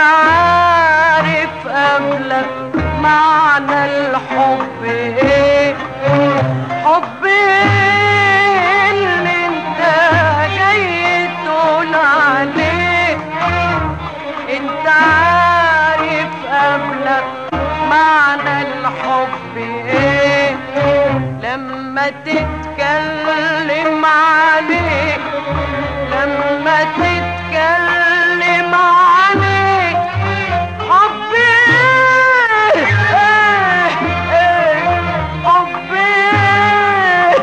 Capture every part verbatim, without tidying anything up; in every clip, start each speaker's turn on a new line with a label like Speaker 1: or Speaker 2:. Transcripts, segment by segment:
Speaker 1: عارف قبلك معنى الحب ايه؟ حب ايه اللي انت جاي تقول عليه؟ انت عارف قبلك معنى الحب ايه؟ لما تتكلم عليه، لما تتكلم عليه حب ايه؟ ايه حب ايه؟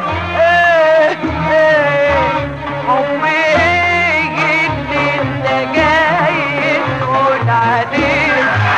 Speaker 1: ايه حب ايه اللي انت جاي تقول عليه؟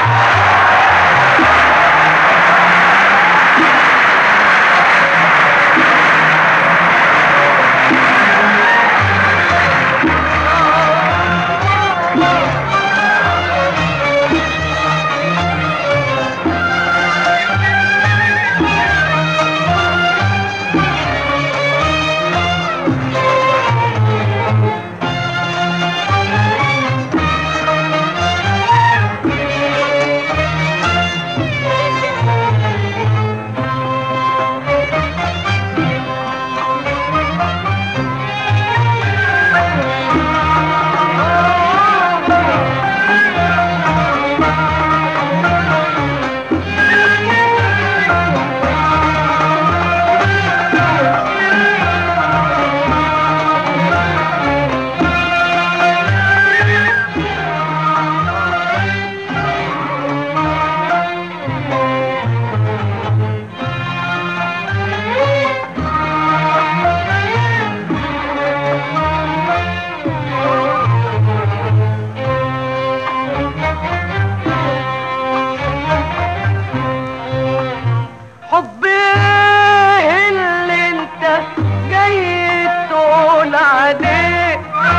Speaker 1: حب ايه اللي انت جاي تقول عليه؟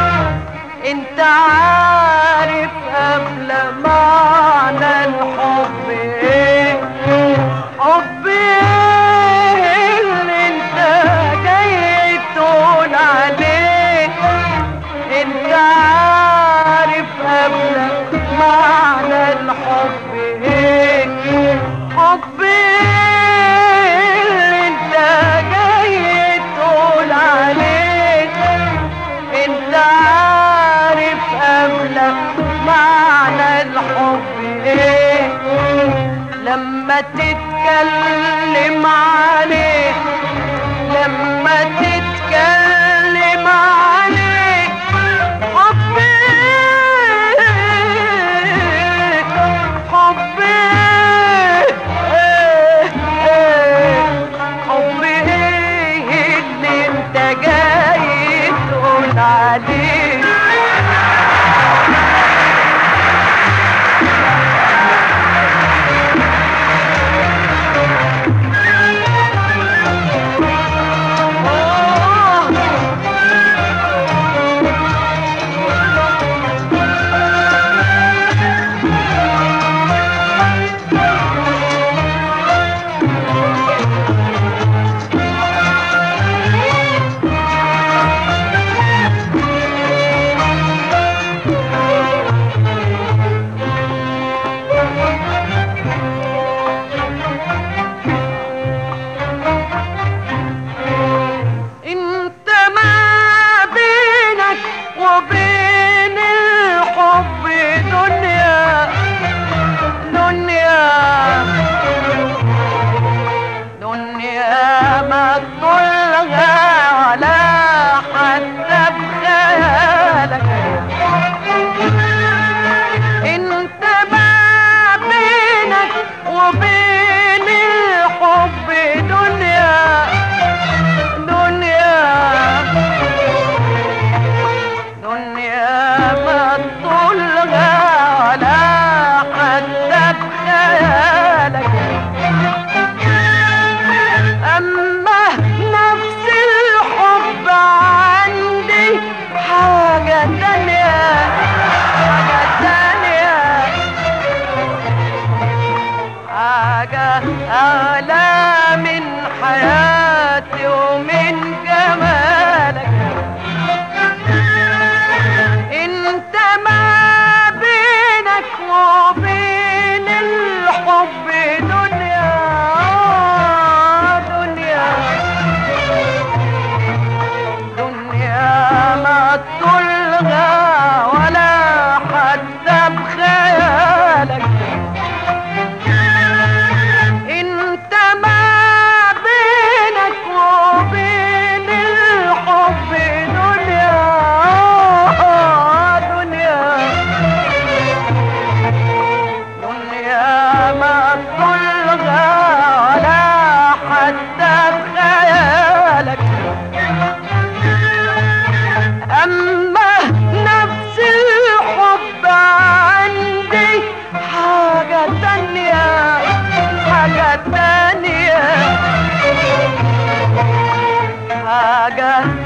Speaker 1: انت عارف قبل معنى الحب ايه؟ حب ايه اللي انت جاي تقول عليه؟ انت عارف قبل معنى الحب ايه؟ حب ايه اللي انت جاي تقول عليه؟ انت عارف قبلك معنى الحب ايه؟ لما تتكلم عليه، لما تتكلم عليه حب ايه؟ حب ايه؟ حب ايه اللي انت جاي تقول عليه؟ وبين الحب دنيا، دنيا دنيا ما تطلها ولا حتى بخيالك. انت ما بينك وبين الحب دنيا، دنيا دنيا ما تطولها ولا حتى بخيالك. اما نفس الحب عندي حاجة تانية، حاجة تانية، حاجة أعلى من حياتي ومن جمالك. انت ما بينك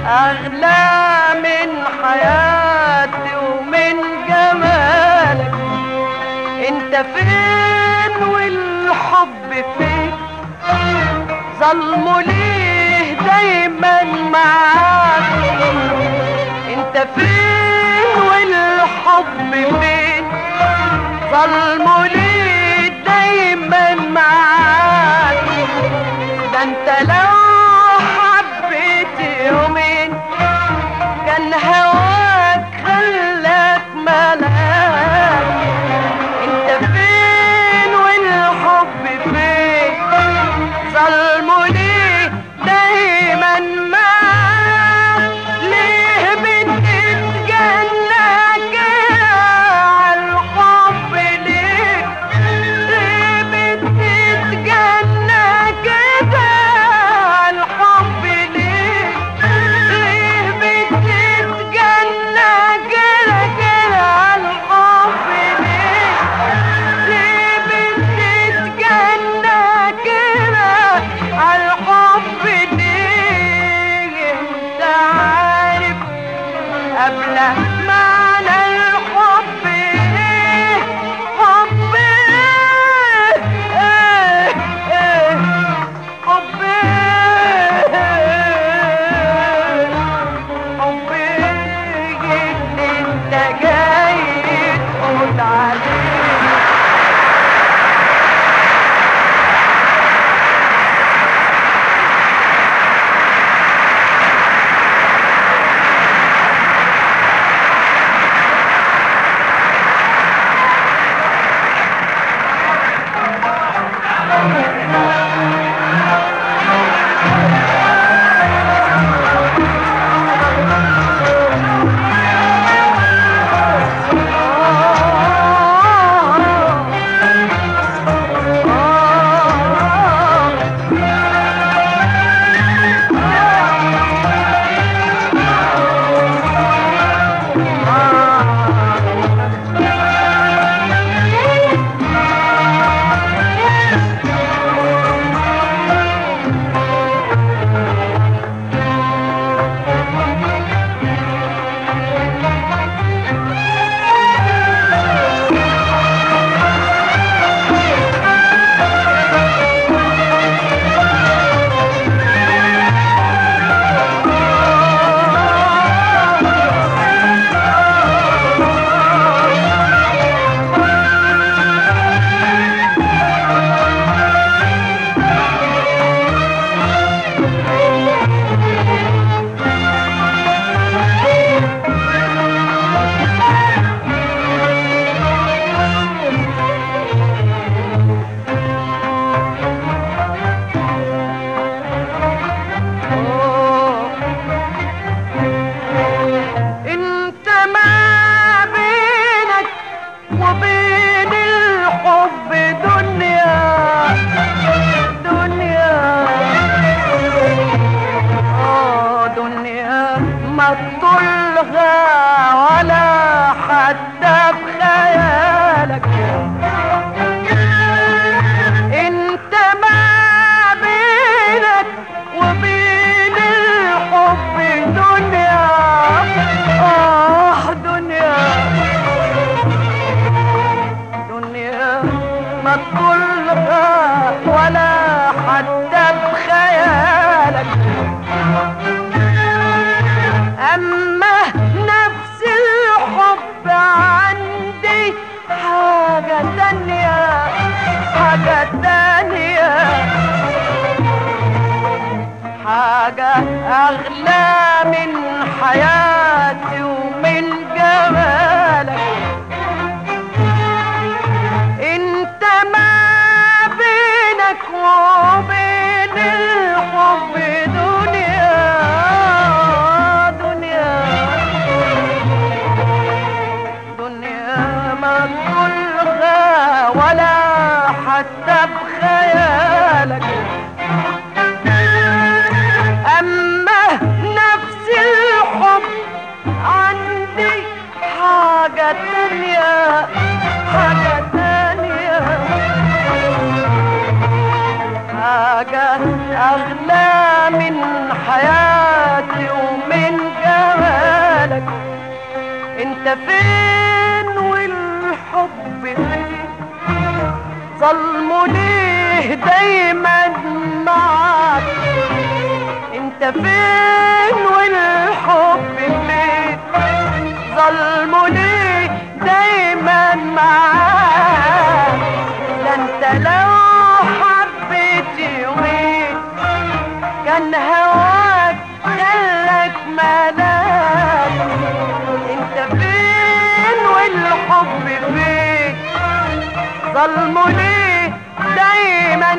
Speaker 1: أغلى من حياتي ومن جمالك. انت فين والحب فين؟ ظلمه ليه دايما معاك؟ انت فين والحب فين؟ ظلمه ليه دايما معاك؟ ده انت لو حبيت يومين كان هواك خلاك ملاك. انت فين والحب فين؟ ظلمه ليه دايما معاك؟ ليه بتتجنى كده عالحب؟ ليه ليه بتتجنى كده عالحب؟ ليه ليه بتتجنى كده كده عالحب؟ ليه ليه بتتجنى كده عالحب؟ ليه انت عارف قبل معنى الحب ايه؟ حب ايه؟ ايه ايه حب ايه؟ حب ايه اللي انت جاي تقول عليه؟ انت ما بينك وبين الحب دنيا دنيا اه دنيا ما تطولها ولا حتى بخيالك. انت ما بينك وبين الحب دنيا اه دنيا دنيا ما تطولها ولا حتى بخيالك. اما نفس الحب عندي حاجة تانية حاجة تانية حاجة أغلى من حياتي ومن جمالك. انت ما بينك وبين الحب دنيا دنيا دنيا ما تطولها ولا حتى بخيالك. اما نفس الحب عندي حاجة تانية حاجة تانية حاجة أغلى من حياتي ومن انت فين والحب فين؟ ظلمه ليه دايما معاك؟ انت فين والحب فين؟ ظلمه ليه دايما معاك؟ ده انت لو حبيت يومين كان هواك خلك ملاك. انت فين والحب فين؟ ظلمه ليه دايما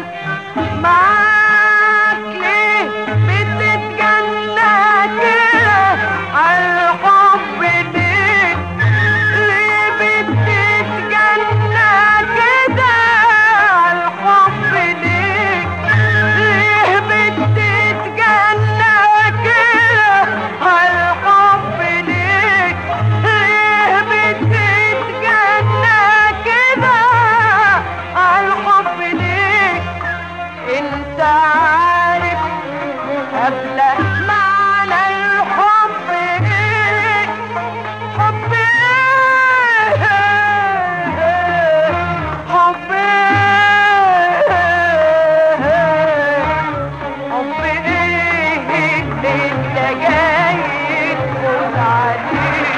Speaker 1: معاك؟ ليه بتتجنى كده عالحب؟ ليه ليه بتتجنى كده عالحب؟ ليه ليه بتتجنى كده عالحب؟ ليه ليه بتتجنى كده عالحب؟ ليه انت عارف قبل معنى الحب ايه؟ حب ايه؟ حب ايه؟ حب ايه اللي انت جاي تقول عليه؟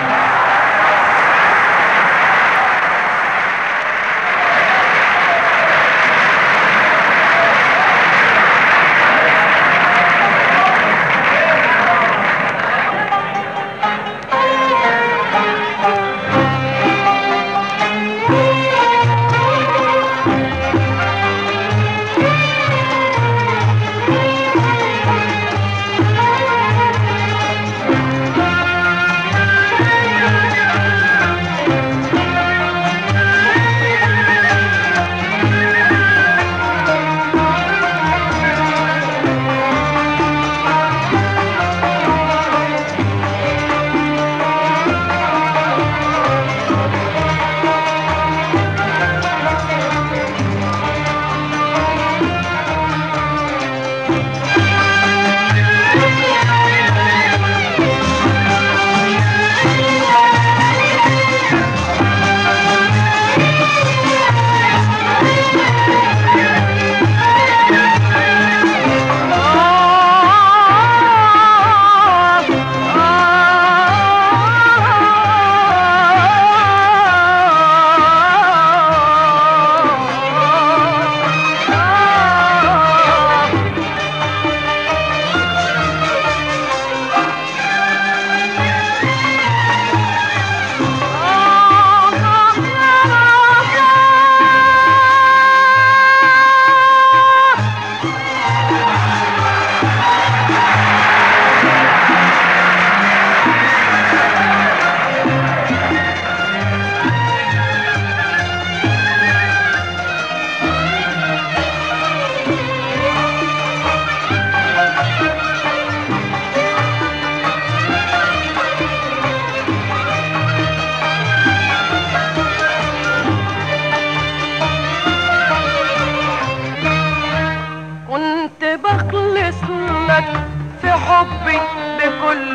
Speaker 1: كنت بخلص لك في حبي بكل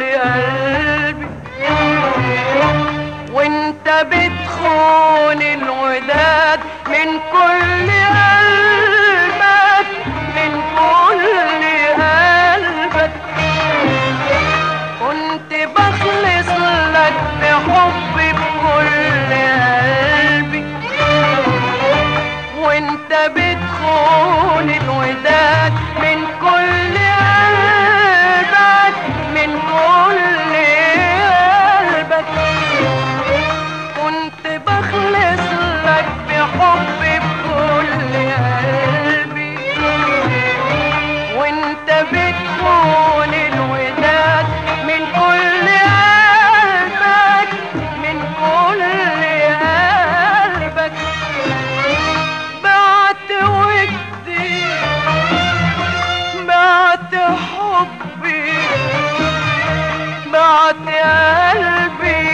Speaker 1: قلبي، وانت بتخون الوداد من كل قلبك، من كل قلبك. كنت بخلص لك في حبي بكل قلبي، وانت بتخون الوداد من كل قلبك، من كل قلبك. كنت بخلص لك بحبي بكل قلبي، وانت بتخون الوداد من كل قلبك، من كل قلبك. بعت ودي، بعت حبي، بعت قلبي،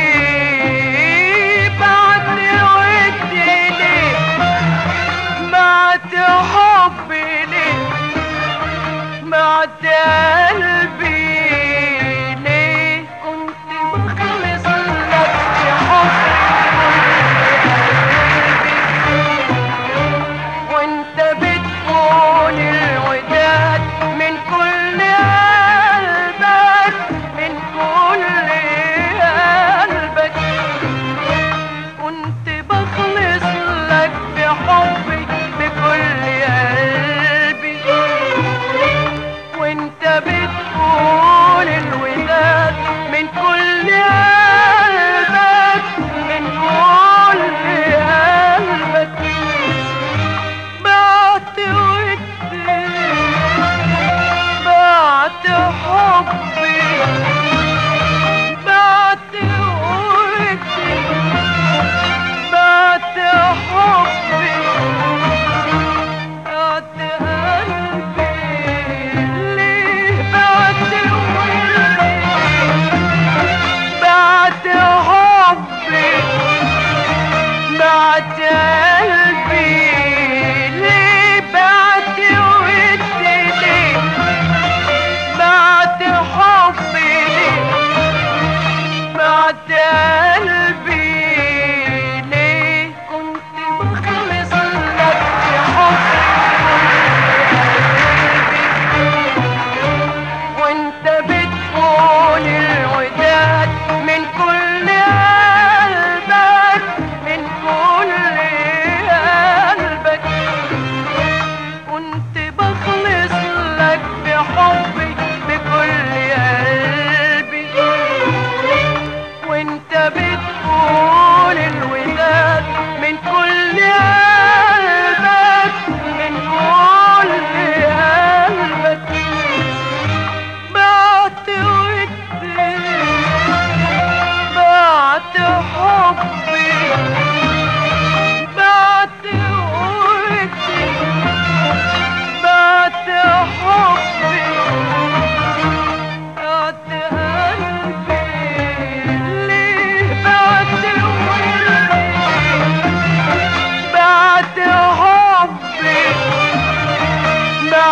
Speaker 1: بعت ودي ليه، بعت حبي ليه، بعت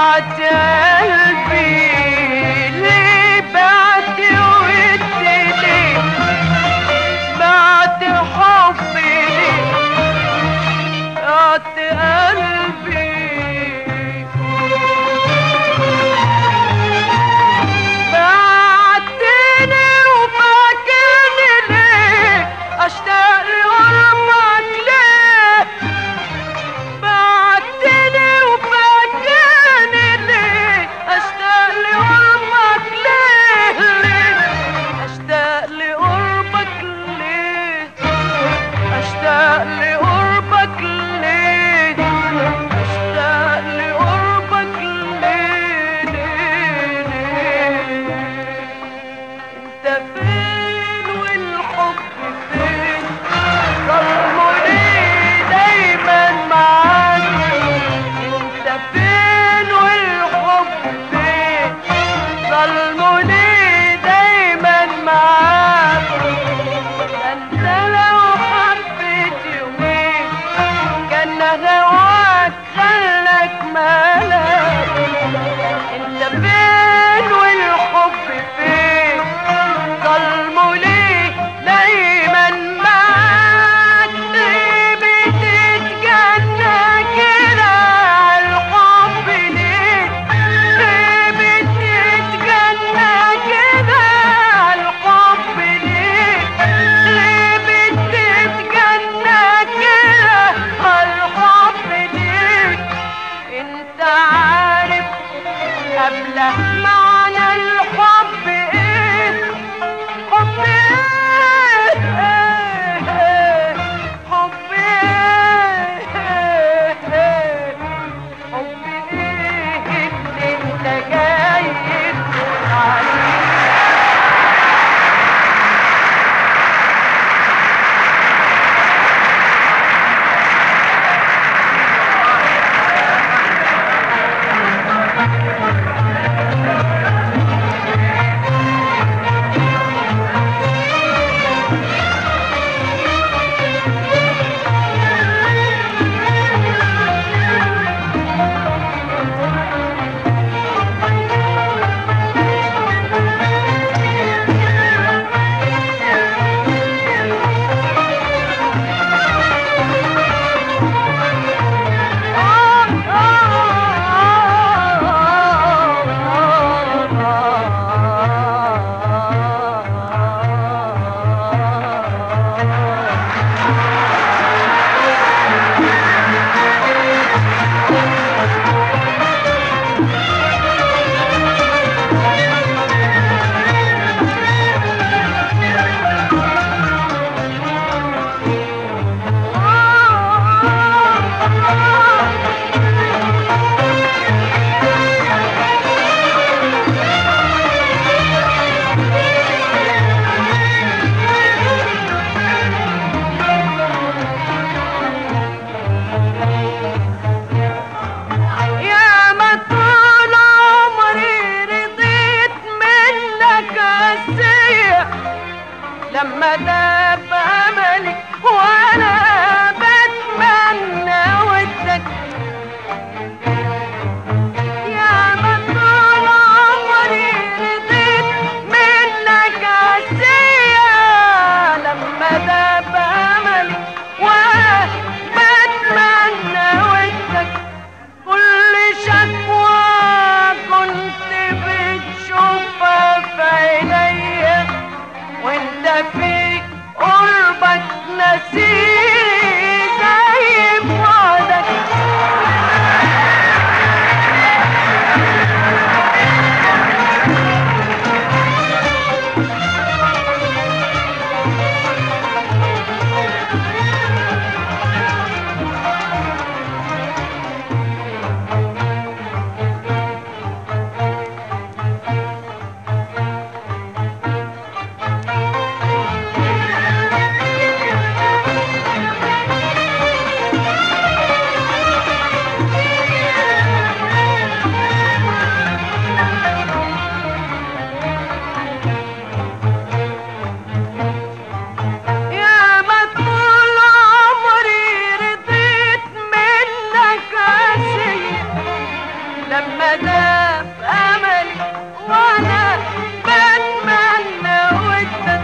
Speaker 1: بعت قلبي ليه بعت ودي ليه بعت حبي ليه بعت قلبي بعتني وفاكرني ليه اشتاق لقربك ليه بعتني وفاكرني ليه اشتاق لقربك ليه ليه اشتاق لقربك ليه اشتاق لقربك ليه اشتاق لقربك ليه ليه ليه انت فين والحب فين ظلموا ليه دايما معاك انت فين والحب فين ظلموا ليه دايما معاك انت لو حبيت يومين كان هواك خلك مالك انت فين والحب فين ظلموا ليه دايما معاك ليه بتتجنى كده عالحب ليه ليه بتتجنى كده عالحب ليه ليه بتتجنى كده عالحب ليه انت عارف قبل معنى الحب ايه حب ايه ايه حب ايه ايه حب ايه اللي انت جاي تقول عليه يا ما طول عمري رضيت منك قاسية لما داب املي وانا بتمنى ودك يا ما طول عمري رضيت منك قاسية لما داب املي وانا بتمنى ودك كل شكوى كنت بتشوفها في عينيا وانت في قربك نسيني زي بعدك دام املي وانا بتمنى ودك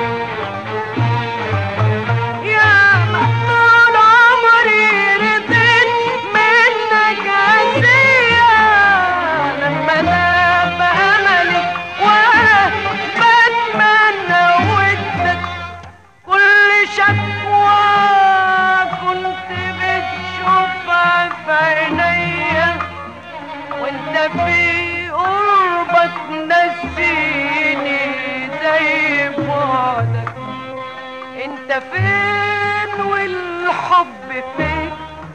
Speaker 1: يا طول عمري رضيت منك عزية لما دام املي وانا بتمنى ودك كل شكوى كنت بتشوفها في عينيا وانت في قربك نسيني زي بعدك انت فين والحب فين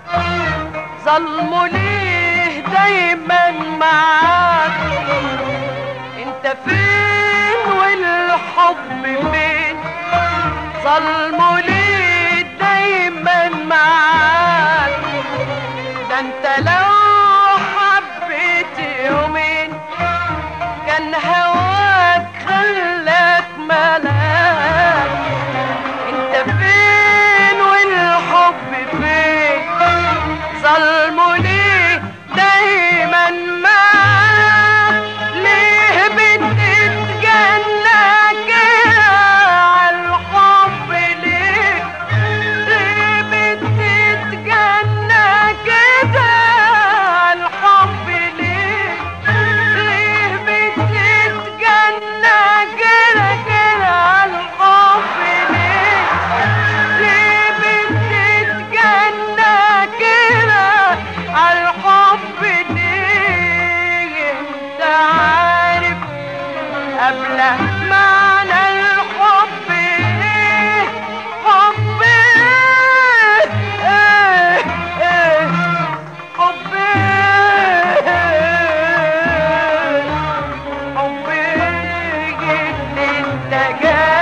Speaker 1: ظلمه ليه دايما معاك انت فين والحب فين ظلمه ليه دايما معاك ده انت لو حبيت يومين كان هواك خلاك ملاك انت فين والحب فين ظلمه ليه دايما معاك ليه بتتجنى كده عالحب ليه ليه بتتجنى كده عالحب ليه ليه بتتجنى كده كده عالحب ليه ليه بتتجنى كده عالحب ليه انت عارف قبل معنى الحب ايه حب ايه ايه ايه حب ايه حب ايه اللي انت جاي